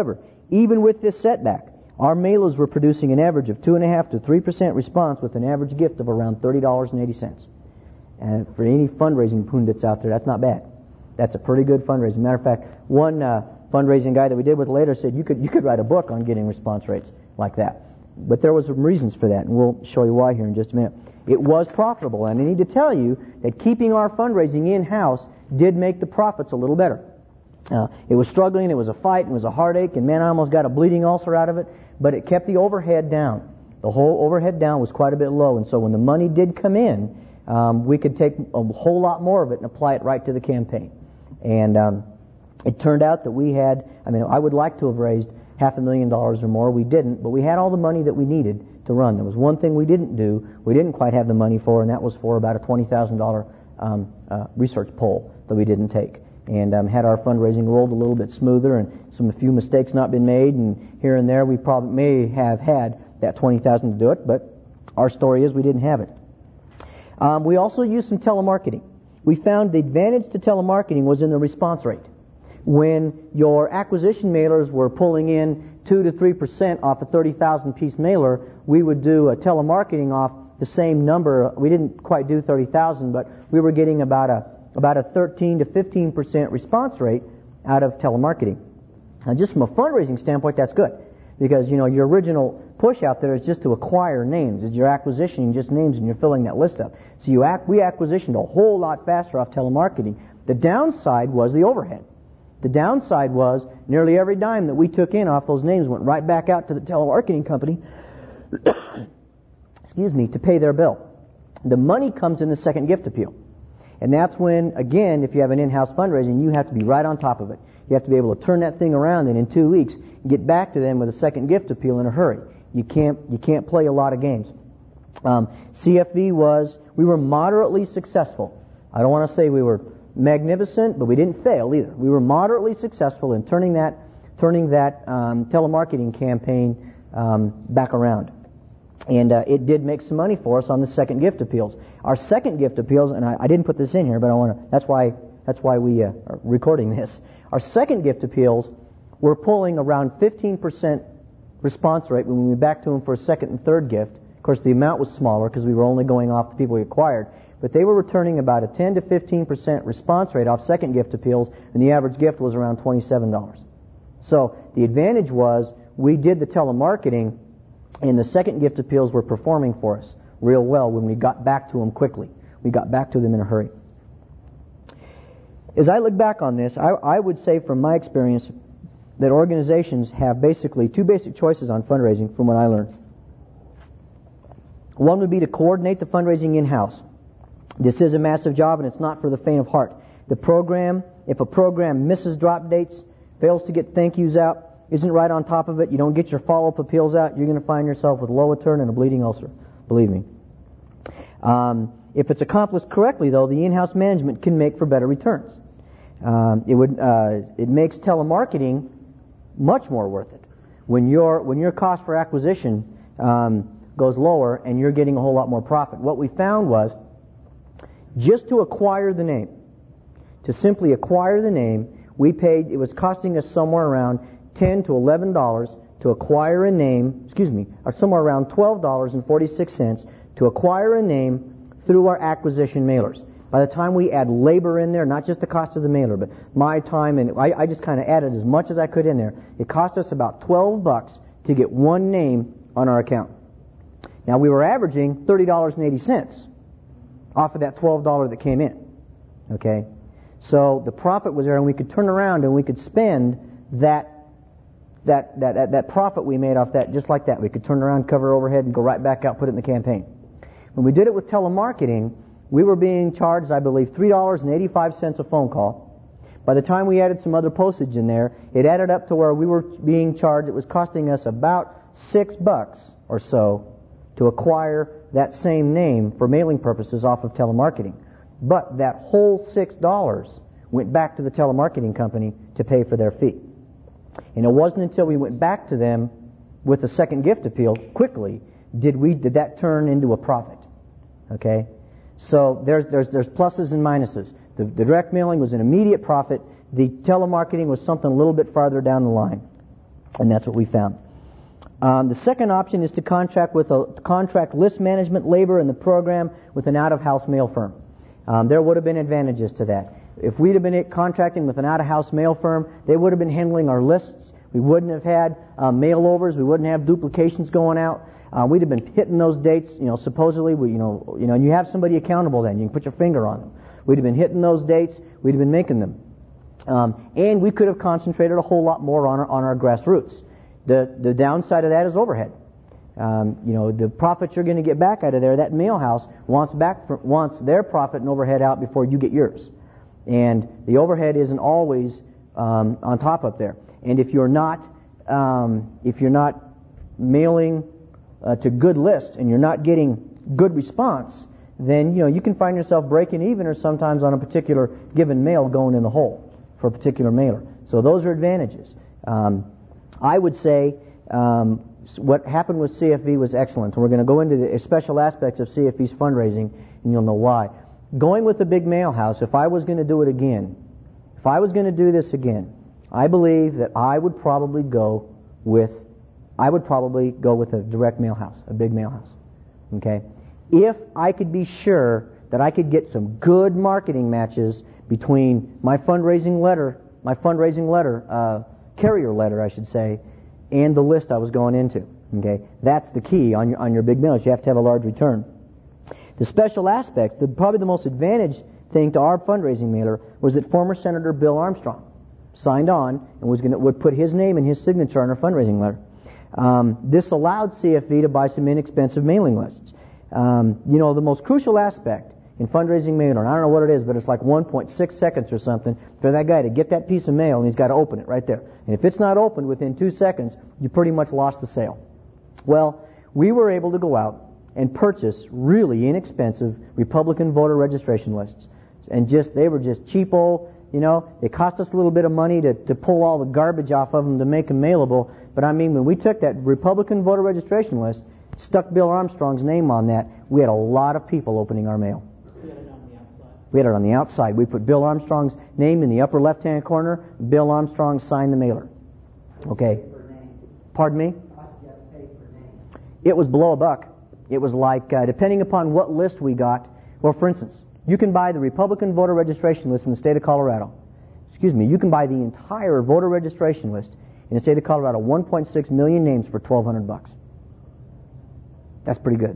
even with this setback, our mailers were producing an average of 2.5% to 3% response with an average gift of around $30.80. And for any fundraising pundits out there, that's not bad. That's a pretty good fundraising. Matter of fact, one fundraising guy that we did with later said you could write a book on getting response rates like that. But there was some reasons for that, and we'll show you why here in just a minute. It was profitable, and I need to tell you that keeping our fundraising in-house did make the profits a little better. It was struggling, it was a fight, it was a heartache, and man, I almost got a bleeding ulcer out of it, but it kept the overhead down. The whole overhead down was quite a bit low, and so when the money did come in, we could take a whole lot more of it and apply it right to the campaign. And it turned out that we had, I would like to have raised $500,000 or more. We didn't, but we had all the money that we needed to run. There was one thing we didn't do, we didn't quite have the money for, and that was for about a $20,000 research poll that we didn't take. And had our fundraising rolled a little bit smoother and a few mistakes not been made, and here and there we probably may have had that $20,000 to do it, but our story is we didn't have it. We also used some telemarketing. We found the advantage to telemarketing was in the response rate. When your acquisition mailers were pulling in 2 to 3% off a 30,000 piece mailer, we would do a telemarketing off the same number. We didn't quite do 30,000, but we were getting about a 13 to 15% response rate out of telemarketing. Now, just from a fundraising standpoint, that's good, because your original push out there is just to acquire names. It's your acquisitioning just names, and you're filling that list up. So we acquisitioned a whole lot faster off telemarketing. The downside was the overhead. The downside was nearly every dime that we took in off those names went right back out to the telemarketing company to pay their bill. The money comes in the second gift appeal. And that's when, again, if you have an in-house fundraising, you have to be right on top of it. You have to be able to turn that thing around and in 2 weeks get back to them with a second gift appeal in a hurry. You can't play a lot of games. CFV we were moderately successful. I don't want to say we were magnificent, but we didn't fail either. We were moderately successful in turning that telemarketing campaign back around. And it did make some money for us on the second gift appeals. Our second gift appeals, and I didn't put this in here, but that's why we are recording this. Our second gift appeals were pulling around 15% response rate when we went back to them for a second and third gift. Of course, the amount was smaller because we were only going off the people we acquired. But they were returning about a 10 to 15% response rate off second gift appeals, and the average gift was around $27. So the advantage was we did the telemarketing, and the second gift appeals were performing for us real well when we got back to them quickly. We got back to them in a hurry. As I look back on this, I would say from my experience that organizations have basically two basic choices on fundraising from what I learned. One would be to coordinate the fundraising in-house. This is a massive job, and it's not for the faint of heart. If a program misses drop dates, fails to get thank yous out, isn't right on top of it, you don't get your follow-up appeals out, you're going to find yourself with low return and a bleeding ulcer. Believe me. If it's accomplished correctly, though, the in-house management can make for better returns. It makes telemarketing much more worth it when your cost for acquisition goes lower and you're getting a whole lot more profit. What we found was just to acquire the name, to simply acquire the name, it was costing us somewhere around $10 to $11 to acquire a name, or somewhere around $12.46 to acquire a name through our acquisition mailers. By the time we add labor in there, not just the cost of the mailer, but my time, and I just kind of added as much as I could in there, it cost us about $12 to get one name on our account. Now, we were averaging $30.80 off of that $12 that came in. Okay? So the profit was there, and we could turn around and we could spend that profit we made off that just like that. We could turn around, cover overhead, and go right back out, put it in the campaign. When we did it with telemarketing, we were being charged, I believe, $3.85 a phone call. By the time we added some other postage in there, it added up to where we were being charged. It was costing us about $6 or so to acquire that same name for mailing purposes off of telemarketing. But that whole $6 went back to the telemarketing company to pay for their fee. And it wasn't until we went back to them with a second gift appeal quickly did that turn into a profit. Okay? So there's pluses and minuses. The direct mailing was an immediate profit. The telemarketing was something a little bit farther down the line. And that's what we found. The second option is to contract list management labor in the program with an out-of-house mail firm. There would have been advantages to that. If we'd have been contracting with an out-of-house mail firm, they would have been handling our lists. We wouldn't have had mailovers. We wouldn't have duplications going out. We'd have been hitting those dates. Supposedly, and you have somebody accountable. Then you can put your finger on them. We'd have been hitting those dates. We'd have been making them, and we could have concentrated a whole lot more on our grassroots. The downside of that is overhead. The profit you're going to get back out of there, that mail house wants their profit and overhead out before you get yours. And the overhead isn't always on top up there. And if you're not mailing to good lists and you're not getting good response, then you can find yourself breaking even, or sometimes on a particular given mail going in the hole for a particular mailer. So those are advantages. I would say what happened with CFV was excellent. And we're going to go into the special aspects of CFV's fundraising, and you'll know why. Going with the big mail house, if I was going to do it again, if I was going to do this again, I believe that I would probably go with a direct mail house, a big mail house. Okay? If I could be sure that I could get some good marketing matches between my fundraising letter, carrier letter, I should say, and the list I was going into. Okay, that's the key on your big mailers. You have to have a large return. The special aspects, probably the most advantage thing to our fundraising mailer was that former Senator Bill Armstrong signed on and would put his name and his signature on our fundraising letter. This allowed CFV to buy some inexpensive mailing lists. The most crucial aspect in fundraising mailer, and I don't know what it is, but it's like 1.6 seconds or something for that guy to get that piece of mail, and he's got to open it right there. And if it's not opened within 2 seconds, you pretty much lost the sale. Well, we were able to go out and purchase really inexpensive Republican voter registration lists. And they were just cheapo, It cost us a little bit of money to pull all the garbage off of them to make them mailable. But I mean, when we took that Republican voter registration list, stuck Bill Armstrong's name on that, we had a lot of people opening our mail. We had it on the outside. We put Bill Armstrong's name in the upper left-hand corner. Bill Armstrong signed the mailer. Okay. Pardon me? It was below $1. It was like, depending upon what list we got. Well, for instance, you can buy the Republican voter registration list in the state of Colorado. You can buy the entire voter registration list in the state of Colorado, 1.6 million names for $1,200. That's pretty good.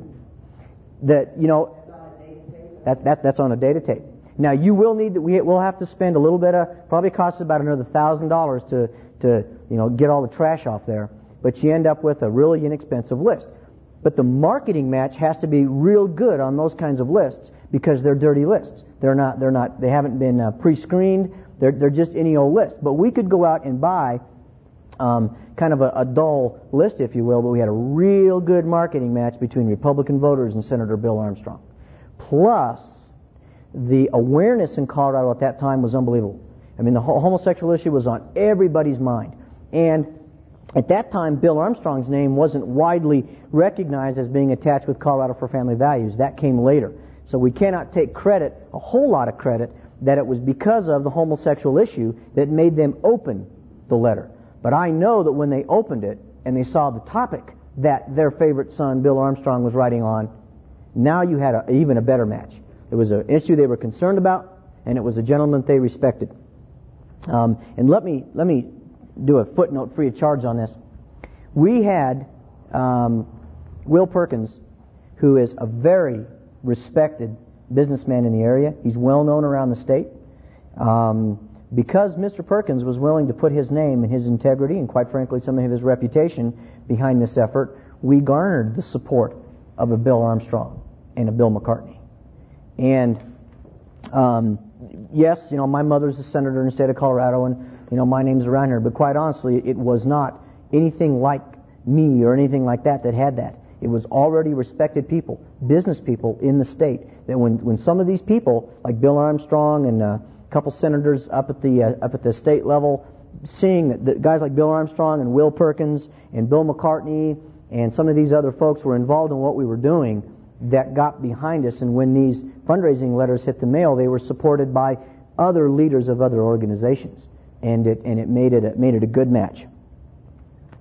That's on a data tape. Now you will we'll have to spend a little bit probably costs about another $1,000 to get all the trash off there, but you end up with a really inexpensive list. But the marketing match has to be real good on those kinds of lists because they're dirty lists. They haven't been pre-screened. They're just any old list. But we could go out and buy kind of a dull list, if you will, but we had a real good marketing match between Republican voters and Senator Bill Armstrong. Plus, the awareness in Colorado at that time was unbelievable. I mean, the homosexual issue was on everybody's mind. And at that time, Bill Armstrong's name wasn't widely recognized as being attached with Colorado for Family Values. That came later. So we cannot take a whole lot of credit, that it was because of the homosexual issue that made them open the letter. But I know that when they opened it and they saw the topic that their favorite son, Bill Armstrong, was writing on, now you had even a better match. It was an issue they were concerned about, and it was a gentleman they respected. And let me do a footnote free of charge on this. We had Will Perkins, who is a very respected businessman in the area. He's well known around the state. Because Mr. Perkins was willing to put his name and his integrity and, quite frankly, some of his reputation behind this effort, we garnered the support of a Bill Armstrong and a Bill McCartney. And yes, my mother's a senator in the state of Colorado, and my name's around here. But quite honestly, it was not anything like me or anything like that had that. It was already respected people, business people in the state. That when some of these people, like Bill Armstrong and a couple senators up at the state level, seeing that guys like Bill Armstrong and Will Perkins and Bill McCartney and some of these other folks were involved in what we were doing, that got behind us. And when these fundraising letters hit the mail, they were supported by other leaders of other organizations, and it made it a good match.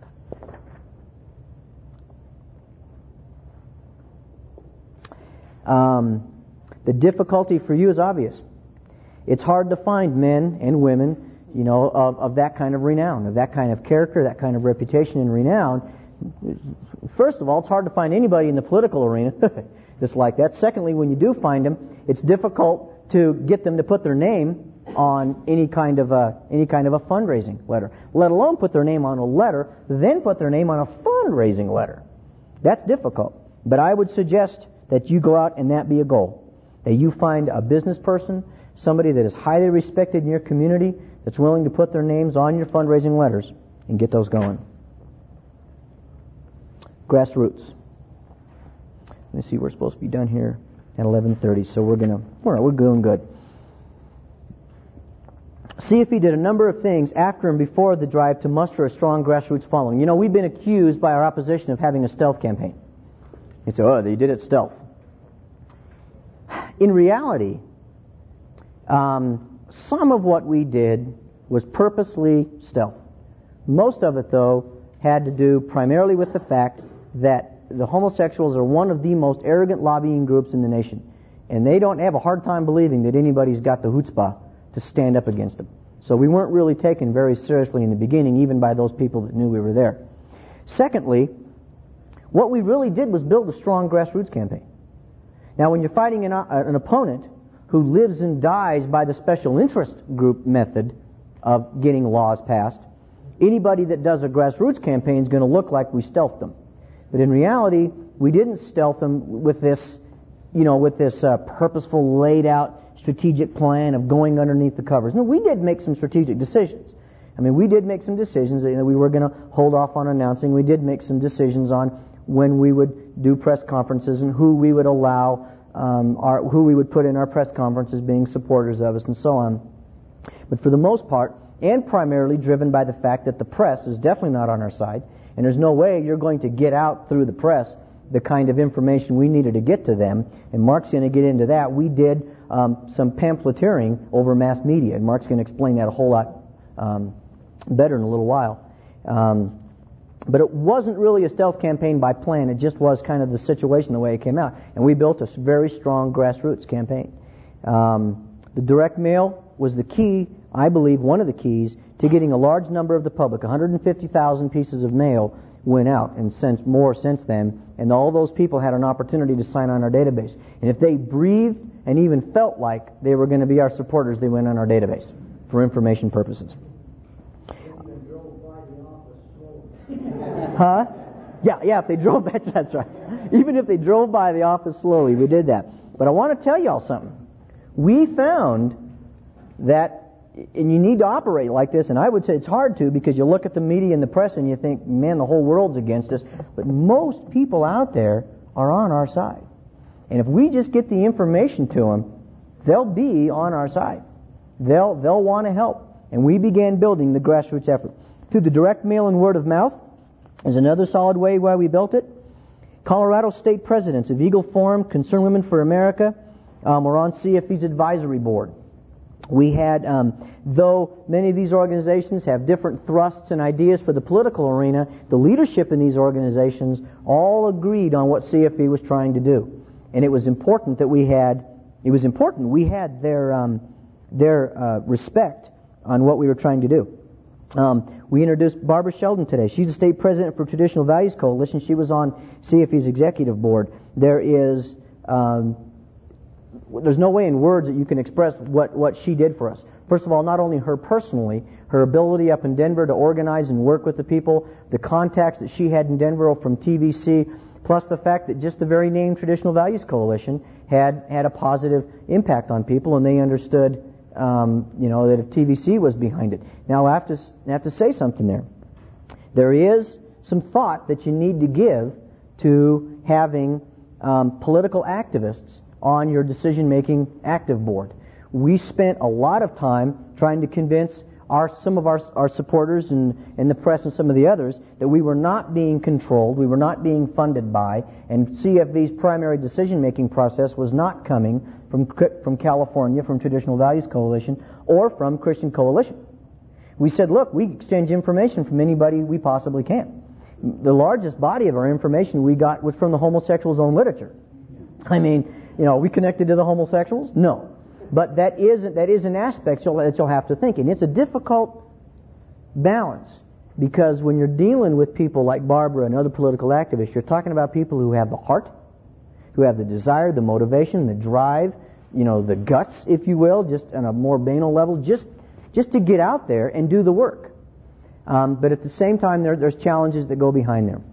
The difficulty for you is obvious. It's hard to find men and women, of that kind of renown, of that kind of character, that kind of reputation and renown. First of all, it's hard to find anybody in the political arena that's like that. Secondly, when you do find them, it's difficult to get them to put their name on any kind of a fundraising letter, let alone put their name on a letter, then put their name on a fundraising letter. That's difficult. But I would suggest that you go out and that be a goal. That you find a business person, somebody that is highly respected in your community, that's willing to put their names on your fundraising letters and get those going. Grassroots. Let me see, we're supposed to be done here at 11:30, so we're doing good. CFE did a number of things after and before the drive to muster a strong grassroots following. We've been accused by our opposition of having a stealth campaign. They say, they did it stealth. In reality, some of what we did was purposely stealth. Most of it, though, had to do primarily with the fact that the homosexuals are one of the most arrogant lobbying groups in the nation. And they don't have a hard time believing that anybody's got the chutzpah to stand up against them. So we weren't really taken very seriously in the beginning, even by those people that knew we were there. Secondly, what we really did was build a strong grassroots campaign. Now, when you're fighting an opponent who lives and dies by the special interest group method of getting laws passed, anybody that does a grassroots campaign is going to look like we stealthed them. But in reality, we didn't stealth them with this, purposeful, laid out strategic plan of going underneath the covers. No, we did make some strategic decisions. We did make some decisions that we were going to hold off on announcing. We did make some decisions on when we would do press conferences and who we would allow, who we would put in our press conferences being supporters of us and so on. But for the most part, and primarily driven by the fact that the press is definitely not on our side, and there's no way you're going to get out through the press the kind of information we needed to get to them, and Mark's going to get into that. We did some pamphleteering over mass media, and Mark's going to explain that a whole lot better in a little while. But it wasn't really a stealth campaign by plan. It just was kind of the situation, the way it came out. And we built a very strong grassroots campaign. The direct mail was the key, I believe, one of the keys to getting a large number of the public. 150,000 pieces of mail went out, and since then. And all those people had an opportunity to sign on our database. And if they breathed and even felt like they were going to be our supporters, they went on our database for information purposes. Huh? Yeah, if they drove back, that's right. Even if they drove by the office slowly, we did that. But I want to tell y'all something. We found that, and you need to operate like this, and I would say it's hard to, because you look at the media and the press and you think, man, the whole world's against us. But most people out there are on our side. And if we just get the information to them, they'll be on our side. They'll want to help. And we began building the grassroots effort. Through the direct mail and word of mouth is another solid way why we built it. Colorado state presidents of Eagle Forum, Concerned Women for America, were on CFE's advisory board. We had, though many of these organizations have different thrusts and ideas for the political arena, the leadership in these organizations all agreed on what CFE was trying to do. And it was important that we had their respect on what we were trying to do. We introduced Barbara Sheldon today. She's the state president for Traditional Values Coalition. She was on CFE's executive board. There's no way in words that you can express what she did for us. First of all, not only her personally, her ability up in Denver to organize and work with the people, the contacts that she had in Denver from TVC, plus the fact that just the very name Traditional Values Coalition had a positive impact on people, and they understood that if TVC was behind it. Now I have to say something there. There is some thought that you need to give to having political activists on your decision-making active board. We spent a lot of time trying to convince some of our supporters and the press and some of the others that we were not being controlled, we were not being funded by, and CFV's primary decision-making process was not coming from California, from Traditional Values Coalition, or from Christian Coalition. We said, look, we exchange information from anybody we possibly can. The largest body of our information we got was from the homosexuals' own literature. Are we connected to the homosexuals? No. But that is an aspect that you'll have to think. And it's a difficult balance, because when you're dealing with people like Barbara and other political activists, you're talking about people who have the heart, who have the desire, the motivation, the drive, the guts, if you will, just on a more banal level, just to get out there and do the work. But at the same time, there's challenges that go behind there.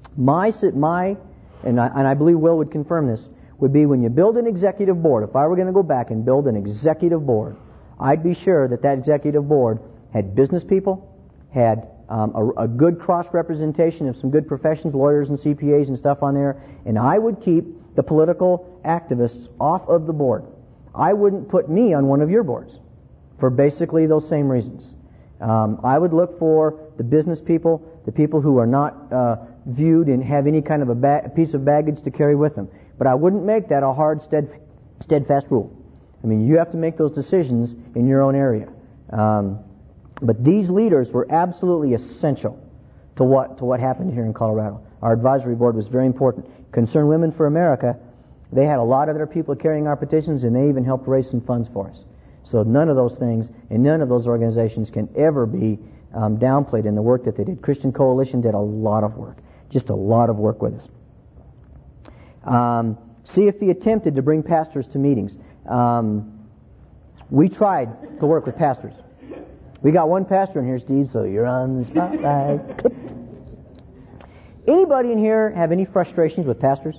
And I believe Will would confirm this, would be when you build an executive board. If I were going to go back and build an executive board, I'd be sure that executive board had business people, had a good cross-representation of some good professions, lawyers and CPAs and stuff on there, and I would keep the political activists off of the board. I wouldn't put me on one of your boards for basically those same reasons. I would look for the business people, the people who are not viewed and have any kind of a piece of baggage to carry with them. But I wouldn't make that a hard, steadfast rule. I mean, you have to make those decisions in your own area. But these leaders were absolutely essential to what happened here in Colorado. Our advisory board was very important. Concerned Women for America, they had a lot of their people carrying our petitions, and they even helped raise some funds for us. So none of those things and none of those organizations can ever be downplayed in the work that they did. Christian Coalition did a lot of work, just a lot of work with us. CFE attempted to bring pastors to meetings. We tried to work with pastors. We got one pastor in here, Steve, so you're on the spotlight. Anybody in here have any frustrations with pastors?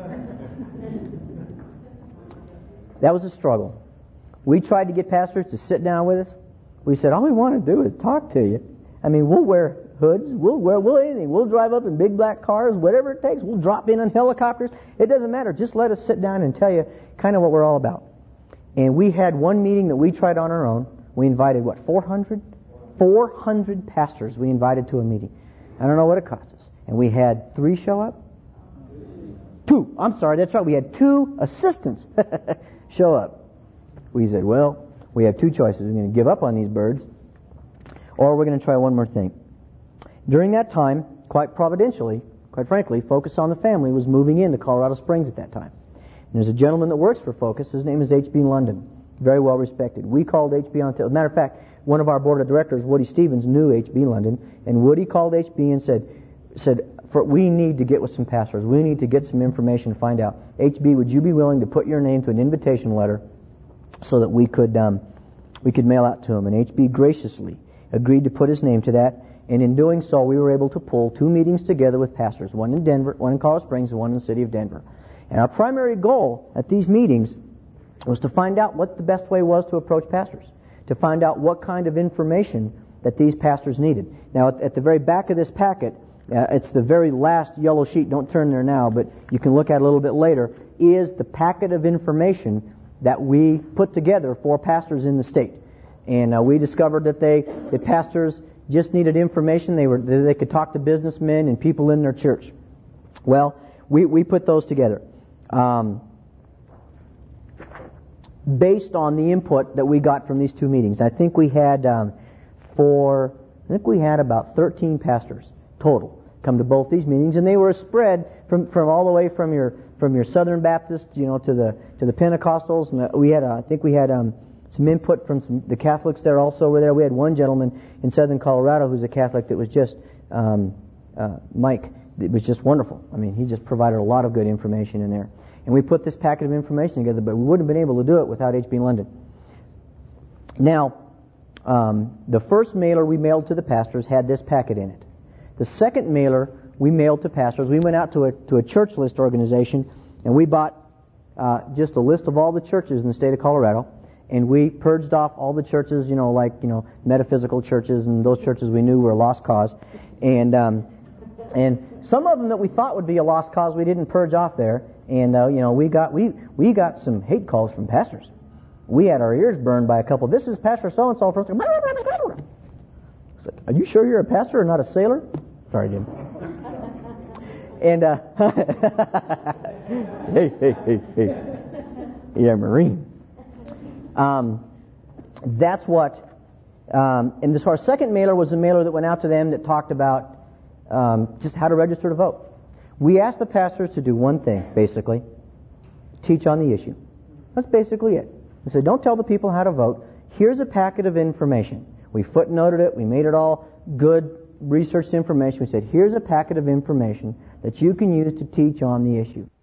That was a struggle. We tried to get pastors to sit down with us. We said, all we want to do is talk to you. I mean, we'll wear hoods, we'll anything. We'll drive up in big black cars, whatever it takes. We'll drop in on helicopters. It doesn't matter. Just let us sit down and tell you kind of what we're all about. And we had one meeting that we tried on our own. We invited, 400? 400 pastors we invited to a meeting. I don't know what it cost us. And we had 3 show up? 2. I'm sorry, that's right. We had 2 assistants show up. We said, well, we have 2 choices. We're going to give up on these birds, or we're going to try one more thing. During that time, quite providentially, quite frankly, Focus on the Family was moving into Colorado Springs at that time. And there's a gentleman that works for Focus. His name is H.B. London. Very well respected. We called H.B. on. As a matter of fact, one of our board of directors, Woody Stevens, knew H.B. London, and Woody called H.B. and said, we need to get with some pastors. We need to get some information to find out. H.B., would you be willing to put your name to an invitation letter so that we could mail out to him? And H.B. graciously agreed to put his name to that. And in doing so, we were able to pull 2 meetings together with pastors, one in Denver, one in Colorado Springs, and one in the city of Denver. And our primary goal at these meetings was to find out what the best way was to approach pastors, to find out what kind of information that these pastors needed. Now, at the very back of this packet, it's the very last yellow sheet. Don't turn there now, but you can look at it a little bit later, is the packet of information that we put together for pastors in the state. And we discovered that the pastors just needed information. They could talk to businessmen and people in their church. Well, we put those together. Based on the input that we got from these 2 meetings. I think we had about 13 pastors total come to both these meetings, and they were spread from all the way from your Southern Baptists, to the Pentecostals, and we had some input from the Catholics there also were there. We had one gentleman in Southern Colorado who's a Catholic that was just Mike. It was just wonderful. I mean, he just provided a lot of good information in there. And we put this packet of information together, but we wouldn't have been able to do it without H.B. London. Now, the first mailer we mailed to the pastors had this packet in it. The second mailer we mailed to pastors, we went out to a church list organization, and we bought just a list of all the churches in the state of Colorado, and we purged off all the churches, metaphysical churches, and those churches we knew were a lost cause. And some of them that we thought would be a lost cause, we didn't purge off there. And we got some hate calls from pastors. We had our ears burned by a couple. This is Pastor so and so from. It's like, are you sure you're a pastor or not a sailor? Sorry, Jim. And hey, you're a Marine. That's what. And this our second mailer was a mailer that went out to them that talked about just how to register to vote. We asked the pastors to do one thing, basically. teach on the issue. That's basically it. We said, don't tell the people how to vote. Here's a packet of information. We footnoted it. We made it all good, researched information. We said, here's a packet of information that you can use to teach on the issue.